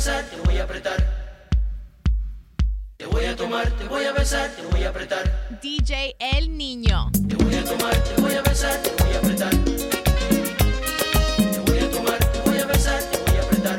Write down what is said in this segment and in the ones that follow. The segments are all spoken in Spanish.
besar, te voy a apretar. Te voy a tomar, te voy a besar, te voy a apretar. DJ El Niño. Te voy a tomar, te voy a besar, te voy a apretar. Te voy a tomar, te voy a besar, te voy a apretar.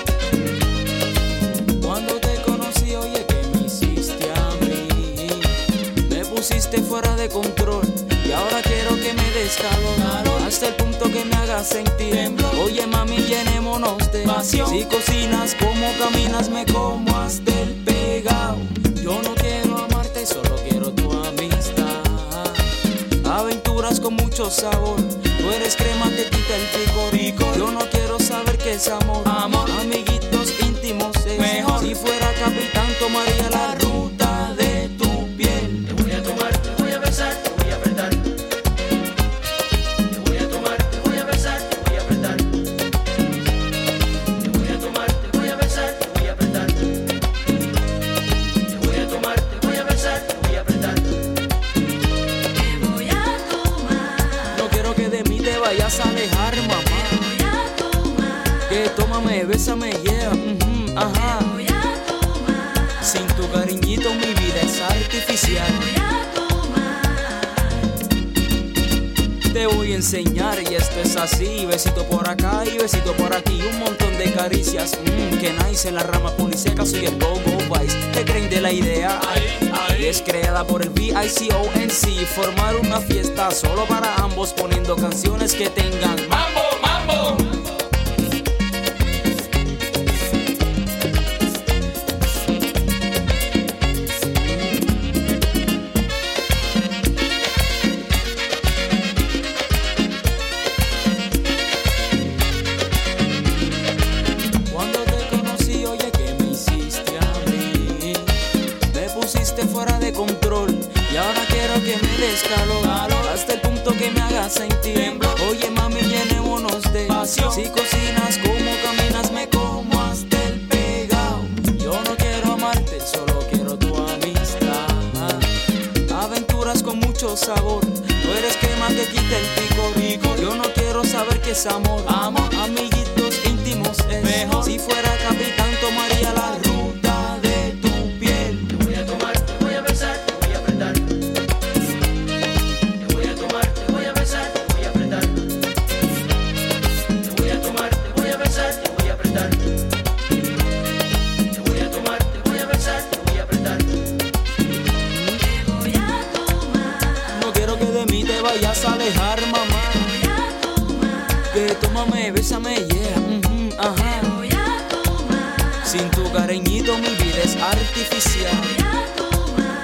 Cuando te conocí, oye, ¿qué me hiciste a mí? Me pusiste fuera de control y ahora quiero que me des calor, hasta el punto que me hagas sentir. Oye, mami, llenémonos de pasión. Si cocinas, como caminas, me como hasta el pegado. Yo no quiero amarte, solo quiero tu amistad. Aventuras con mucho sabor. Tú eres crema que quita el picor. Yo no quiero saber qué es amor. Amiguitos íntimos es mejor. Si fuera capitán, tomaría la ruta de tu piel. Te voy a tomar, te voy a besar, te voy a apretar. Te voy a tomar, te voy a besar, te voy a apretar. Te voy a tomar, te voy a besar, te voy a apretar. Te voy a tomar, te voy a besar, te voy a apretar. Te voy a tomar. No quiero que de mí te vayas a alejar, mamá. Te voy a tomar. Que tómame, bésame, yeah, ajá. Te voy a tomar. Sin tu cariñito mi vida es artificial. Te voy a tomar. Te voy a enseñar y esto es así. Besito por acá y besito por aquí. Un montón de caricias, que nice. En la rama policíaca soy el Go-Go Vice. ¿Te creen de la idea? Es creada por el VICONC. Formar una fiesta solo para ambos, poniendo canciones que tengan mambo, mambo. Cuando te conocí, oye, ¿qué me hiciste a mí? Me pusiste fuera de control y ahora quiero que me des calor, hasta el punto que me hagas sentir. Oye, mami, llenémonos de pasión. Si cocinas, como caminas, me como hasta el pegado. Yo no quiero amarte, solo quiero tu amistad. Aventuras con mucho sabor. Tú eres crema que quita el picor. Yo no quiero saber qué es amor. Amiguitos íntimos es mejor. Si fuera capitán, tomaría la ruta de tu piel. Te voy a tomar, te voy a besar, te voy a apretar. Te voy a tomar, te voy a besar, te voy a apretar. Te voy a tomar, te voy a besar, te voy a apretar. Te voy a tomar, te voy a besar, te voy a apretar. Te voy a tomar. No quiero que de mí te vayas a alejar, mamá. Te voy a tomar. Que tómame, bésame, yeah, ajá. Te voy a tomar. Sin tu cariñito mi vida es artificial. Te voy a tomar.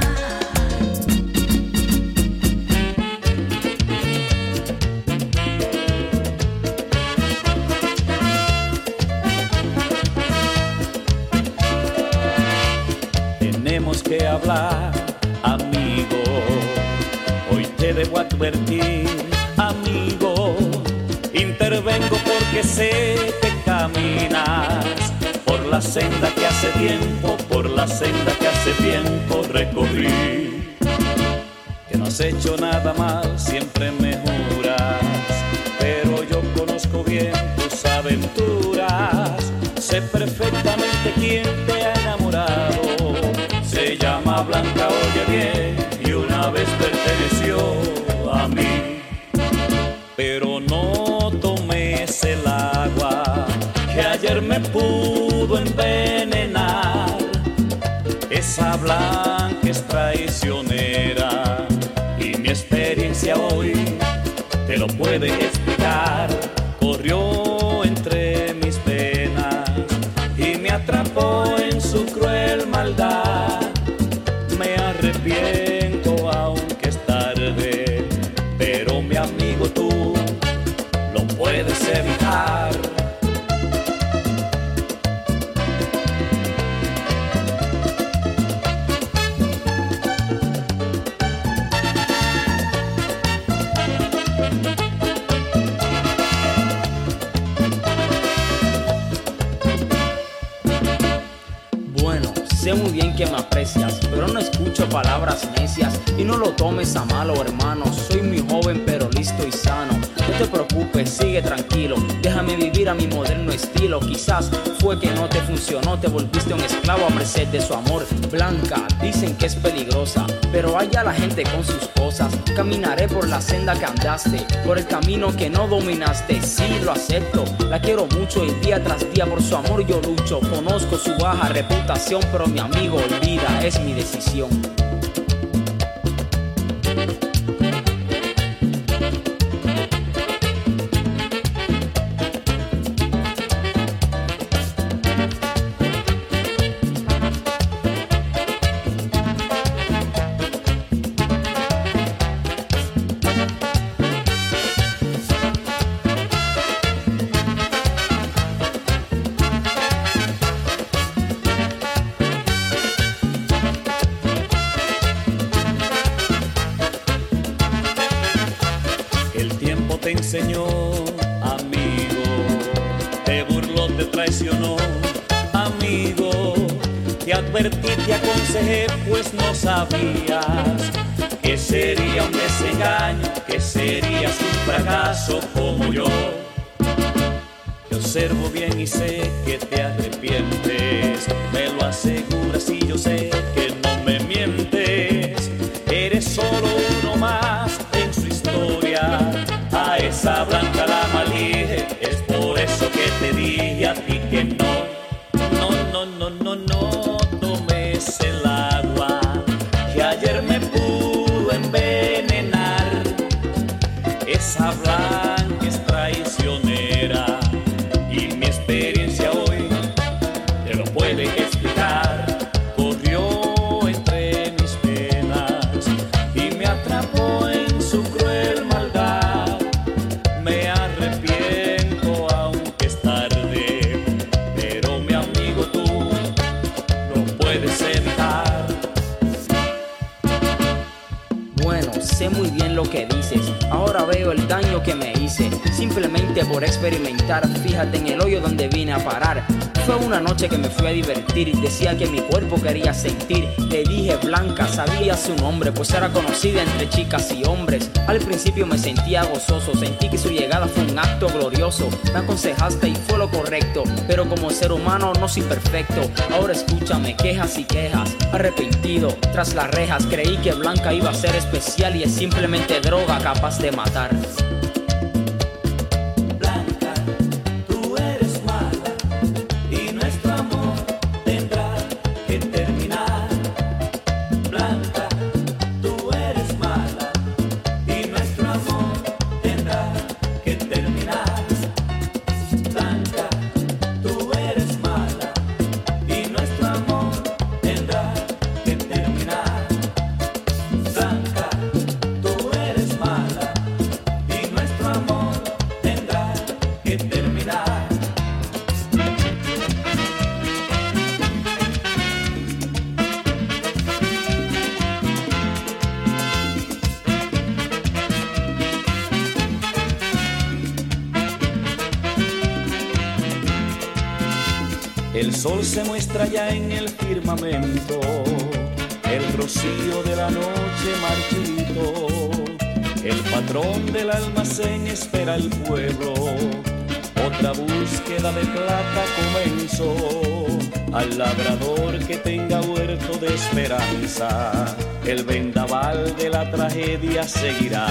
Tenemos que hablar, amigo. Hoy te debo advertir, amigo. Intervengo porque sé que caminas por la senda que hace tiempo, por la senda que hace tiempo recorrí. Que no has hecho nada mal, siempre me juras, pero yo conozco bien tus aventuras. Sé perfectamente quién te ha enamorado. Se llama Blanca, oye bien, y una vez perteneció a mí. Pero no tomes el agua que ayer me pudo envenenar. Esa Blanca es traicionera y mi experiencia hoy te lo puede explicar. Corrió entre mis venas y me atrapó en su cruel maldad. Me arrepiento aunque es tarde, pero mi amigo tú lo puedes evitar. Bueno, sé muy bien que me aprecias, pero no escucho palabras necias y no lo tomes a malo, hermano. Soy muy joven pero listo y sano. No te preocupes, sigue tranquilo, déjame vivir a mi moderno estilo. Quizás fue que no te funcionó, te volviste un esclavo a merced de su amor. Blanca, dicen que es peligrosa, pero allá la gente con sus cosas. Caminaré por la senda que andaste, por el camino que no dominaste. Sí, lo acepto, la quiero mucho y día tras día por su amor yo lucho. Conozco su baja reputación, pero mi amigo, olvida, es mi decisión. Te enseñó, amigo, te burló, te traicionó, amigo, te advertí, te aconsejé, pues no sabías que sería un desengaño, que serías un fracaso como yo. Te observo bien y sé que te arrepientes, me lo aseguras y yo sé que no me mientes. Eres solo uno más en su historia. A esa Blanca la maldije, es por eso que te dije a ti que no tomes el agua que ayer me pudo envenenar. Esa Blanca es traicionera y mi experiencia hoy te lo puede explicar. Corrió entre mis penas y me atrapó en su cruel maldad. Me arrepiento aunque es tarde, pero mi amigo tú no puedes evitar. Bueno, sé muy bien lo que dices, ahora veo el daño que me hice. Simplemente por experimentar, fíjate en el hoyo donde vine a parar. Fue una noche que me fui a divertir y decía que mi cuerpo quería sentir. Le dije Blanca, sabía su nombre, pues era conocida entre chicas y hombres. Al principio me sentía gozoso, sentí que su llegada fue un acto glorioso. Me aconsejaste y fue lo correcto, pero como ser humano no soy perfecto. Ahora escúchame, quejas y quejas, arrepentido, tras las rejas. Creí que Blanca iba a ser especial y es simplemente droga capaz de matar. El sol se muestra ya en el firmamento, el rocío de la noche marchito. El patrón del almacén espera al pueblo, otra búsqueda de plata comenzó. Al labrador que tenga huerto de esperanza, el vendaval de la tragedia seguirá.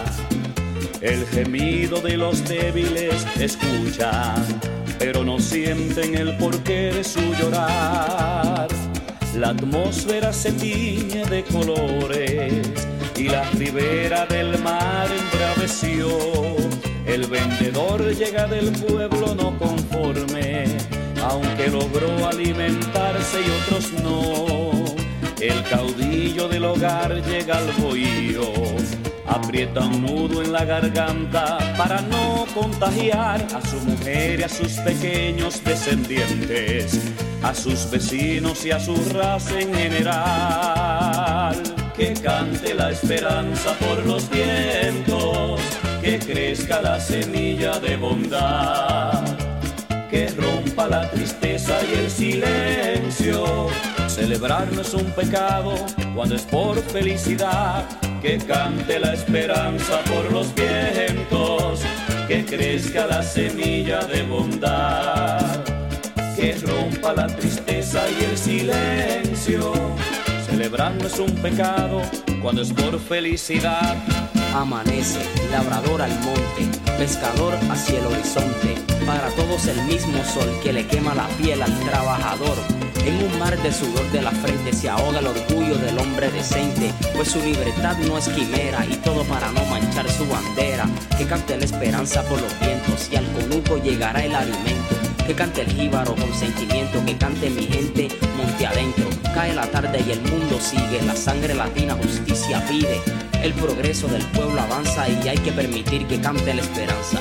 El gemido de los débiles escuchan, pero no sienten el porqué de su llorar. La atmósfera se tiñe de colores y la ribera del mar embraveció. El vendedor llega del pueblo no conforme, aunque logró alimentarse y otros no. El caudillo del hogar llega al bohío, aprieta un nudo en la garganta para no contagiar a su mujer y a sus pequeños descendientes, a sus vecinos y a su raza en general. Que cante la esperanza por los vientos, que crezca la semilla de bondad, que rompa la tristeza y el silencio. Celebrar no es un pecado cuando es por felicidad. que cante la esperanza por los vientos, que crezca la semilla de bondad, que rompa la tristeza y el silencio. Celebrar no es un pecado cuando es por felicidad. Amanece, labrador al monte, pescador hacia el horizonte. Para todos el mismo sol que le quema la piel al trabajador. En un mar de sudor de la frente se ahoga el orgullo del hombre decente, pues su libertad no es quimera y todo para no manchar su bandera. Que cante la esperanza por los vientos y al conuco llegará el alimento. Que cante el jíbaro con sentimiento, que cante mi gente monte adentro. Cae la tarde y el mundo sigue, la sangre latina justicia pide. El progreso del pueblo avanza y hay que permitir que cante la esperanza.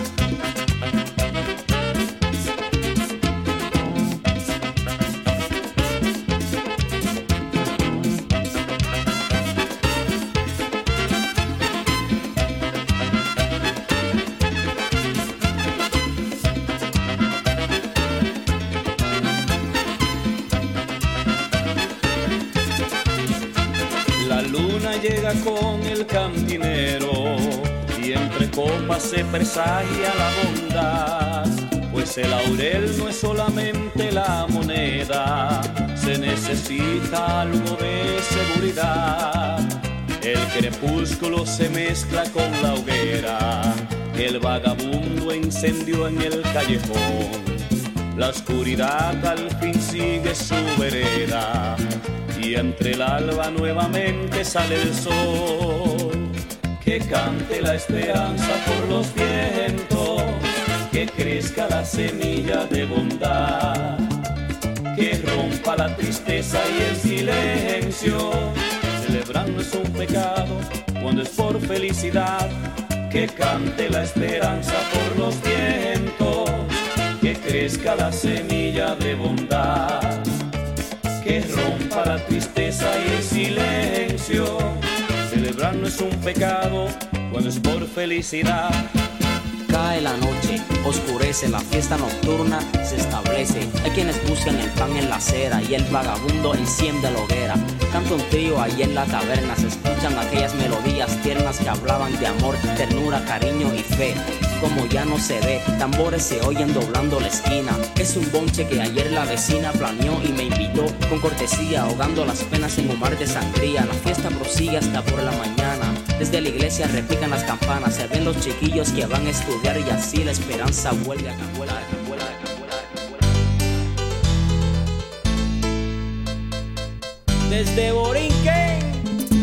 Llega con el cantinero y entre copas se presagia la bondad, pues el laurel no es solamente la moneda, se necesita algo de seguridad. El crepúsculo se mezcla con la hoguera, el vagabundo encendió en el callejón, la oscuridad al fin sigue su vereda. Y entre el alba nuevamente sale el sol, que cante la esperanza por los vientos, que crezca la semilla de bondad, que rompa la tristeza y el silencio. Celebrar no es un pecado cuando es por felicidad, que cante la esperanza por los vientos, que crezca la semilla de bondad, que rompa la tristeza y el silencio. Celebrar no es un pecado cuando es por felicidad. Cae la noche, oscurece, la fiesta nocturna se establece. Hay quienes buscan el pan en la acera y el vagabundo enciende la hoguera. Canta un trío ahí en la taberna, se escuchan aquellas melodías tiernas que hablaban de amor, ternura, cariño y fe. Como ya no se ve, tambores se oyen doblando la esquina. Es un bonche que ayer la vecina planeó y me invitó con cortesía, ahogando las penas en un mar de sangría. La fiesta prosigue hasta por la mañana. Desde la iglesia repican las campanas, se ven los chiquillos que van a estudiar y así la esperanza vuelve a vuela. Desde Borinquen.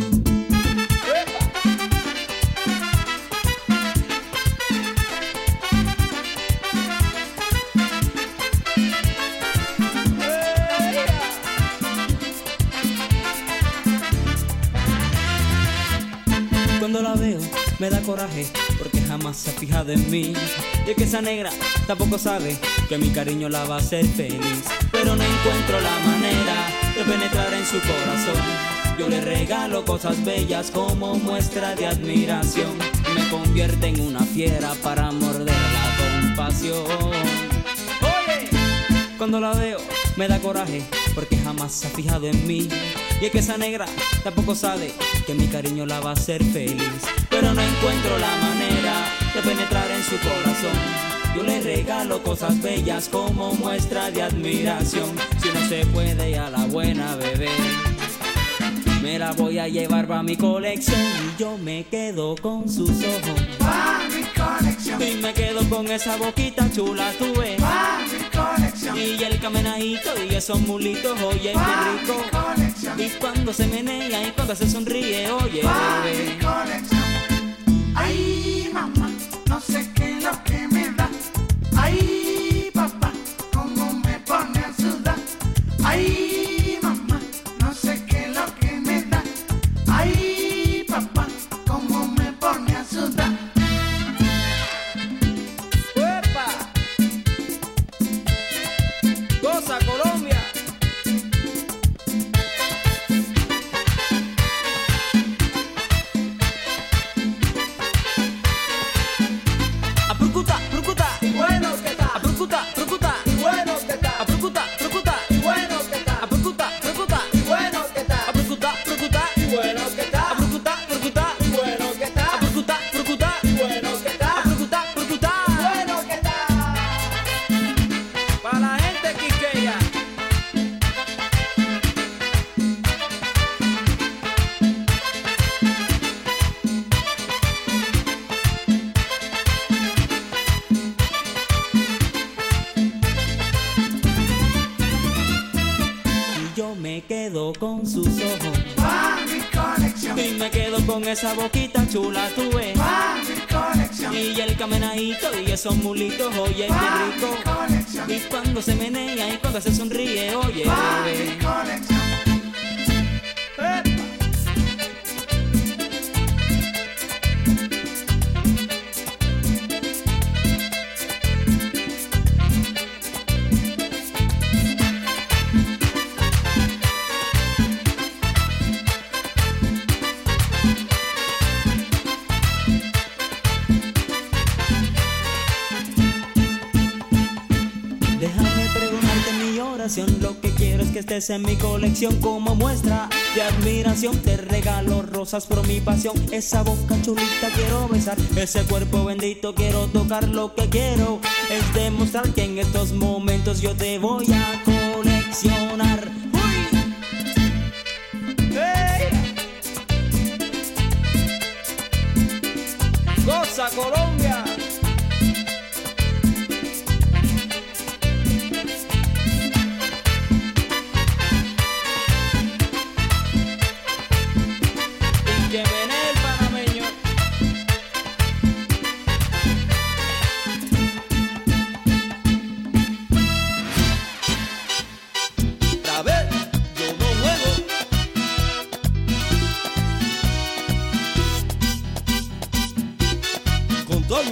Cuando la veo me da coraje porque jamás se ha fijado en mí. Y es que esa negra tampoco sabe que mi cariño la va a hacer feliz. Pero no encuentro la manera de penetrar en su corazón. Yo le regalo cosas bellas como muestra de admiración. Y me convierte en una fiera para morderla con pasión. Oye, cuando la veo me da coraje porque jamás se ha fijado en mí. Y es que esa negra tampoco sabe que mi cariño la va a hacer feliz. Pero no encuentro la manera de penetrar en su corazón. Yo le regalo cosas bellas como muestra de admiración. Si no se puede a la buena bebé, me la voy a llevar pa' mi colección. Y yo me quedo con sus ojos, Pa' mi colección. y me quedo con esa boquita chula, tú ves. Pa' mi colección. Y el camenadito y esos mulitos, oye, Pa' qué rico. mi colección. Y cuando se menea y cuando se sonríe, oye, Pa' mi bebé. colección. Ay, mamá, no sé qué es lo que me da. Ay, papá, cómo me pone a sudar. Ay, mamá, no sé qué es lo que me da. Ay, papá, cómo me pone a sudar. ¡Uepa! ¡Goza, Colombia! quedo con sus ojos. Pa' mi colección, Y me quedo con esa boquita chula, tú ves. pa' mi colección, Y el caminadito y esos mulitos, oye, pa' qué mi rico. colección, Y cuando se menea y cuando se sonríe, oye, pa' mi bebé. colección. Déjame preguntarte en mi oración, lo que quiero es que estés en mi colección como muestra de admiración. Te regalo rosas por mi pasión, esa boca chulita quiero besar, ese cuerpo bendito quiero tocar. Lo que quiero es demostrar que en estos momentos yo te voy a coleccionar. ¡Uy! ¡Hey! ¡Goza, Colombia! Que viene el panameño. A ver, yo no juego. Con Toño.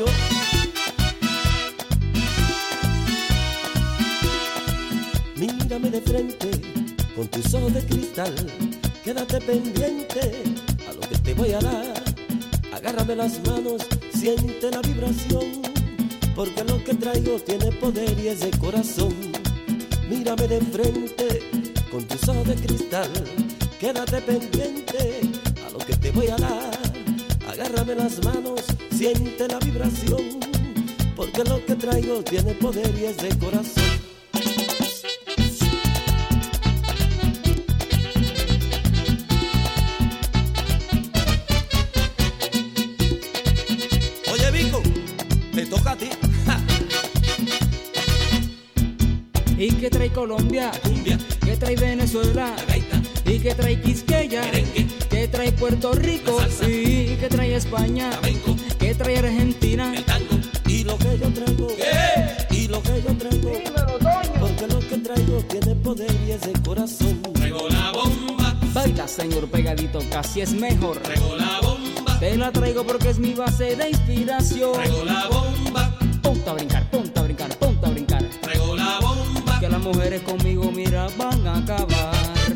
Mírame de frente con tus ojos de cristal. Quédate pendiente a lo que te voy a dar. Agárrame las manos, siente la vibración, porque lo que traigo tiene poder y es de corazón. Mírame de frente con tus ojos de cristal. Quédate pendiente a lo que te voy a dar. Agárrame las manos, siente la vibración, porque lo que traigo tiene poder y es de corazón. Oye, Vico, te toca a ti. ¡Ja! ¿Y qué trae Colombia? Cumbia, ¿Qué trae Venezuela? la gaita, ¿Y qué trae Quisqueya? merengue, ¿Qué trae Puerto Rico? La salsa. ¿Y qué trae España? flamenco, ¿Qué trae Argentina? el tango. Y lo que yo traigo, ¡Eh! y lo que yo traigo, porque lo que traigo tiene poder y es de corazón. Traigo la bomba, Baila, señor, pegadito, casi es mejor. traigo la bomba, Te la traigo porque es mi base de inspiración. traigo la bomba, Ponte a brincar, ponte a brincar, ponte a brincar. traigo la bomba. Que las mujeres conmigo, mira, van a acabar.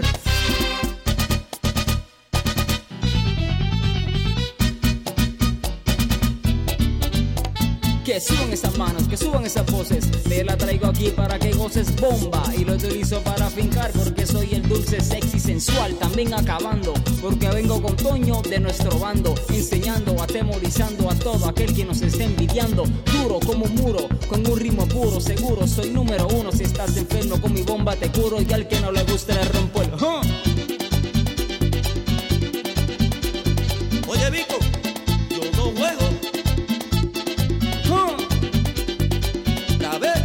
Que suban esas manos, que suban esas voces. Te la traigo aquí para que goces bomba. Y lo utilizo para fincar porque soy el dulce, sexy, sensual. También acabando porque vengo con Toño de nuestro bando, enseñando, atemorizando a todo aquel que nos esté envidiando. Duro como un muro, con un ritmo puro, seguro. Soy número uno, si estás enfermo con mi bomba te curo. Y al que no le guste le rompo el Oye, Vico, yo no juego. A ver,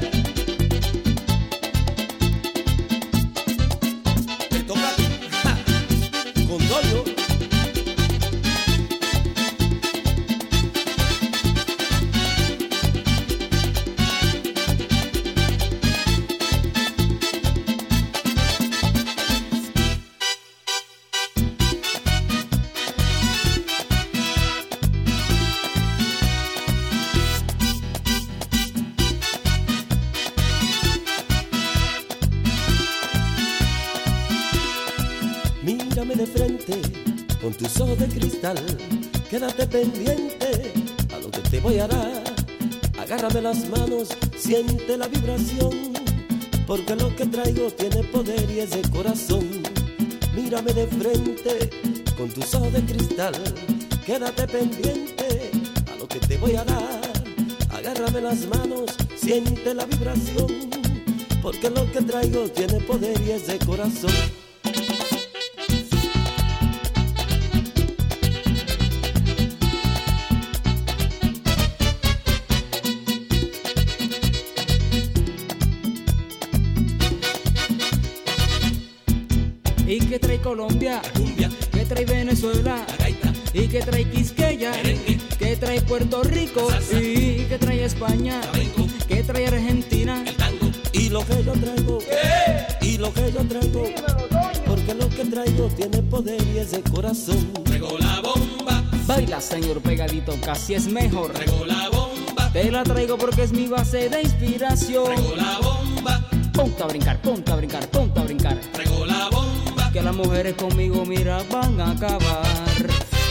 te toca a ti. ¡Ja! Con Toño. Mírame de frente con tus ojos de cristal. Quédate pendiente a lo que te voy a dar. Agárrame las manos, siente la vibración, porque lo que traigo tiene poder y es de corazón. Mírame de frente con tus ojos de cristal. Quédate pendiente a lo que te voy a dar. Agárrame las manos, siente la vibración, porque lo que traigo tiene poder y es de corazón. ¿Y qué trae Colombia? cumbia, ¿Qué trae Venezuela? la gaita, ¿Y qué trae Quisqueya? merengue, ¿Qué trae Puerto Rico? salsa, ¿Y qué trae España? flamenco, ¿Qué trae Argentina? el tango. Y lo que yo traigo, y lo que yo traigo, porque lo que traigo tiene poder y es de corazón. Traigo la bomba, Baila, señor, pegadito, casi es mejor. traigo la bomba, Te la traigo porque es mi base de inspiración. traigo la bomba, Ponte a brincar, ponte a brincar, ponte a brincar. traigo la bomba. Que las mujeres conmigo, mira, van a acabar.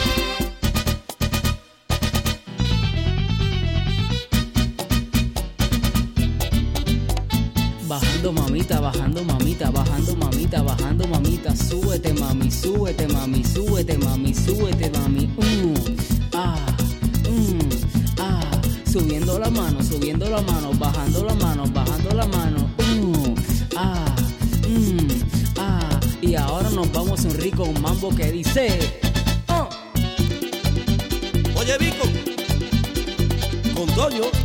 Bajando mamita, bajando mamita, bajando mamita, bajando mamita. Súbete mami, súbete mami, súbete mami, súbete mami. Subiendo la mano, bajando la mano, bajando la mano. Y ahora nos vamos a un rico mambo que dice. Oye, Vico, con Toño.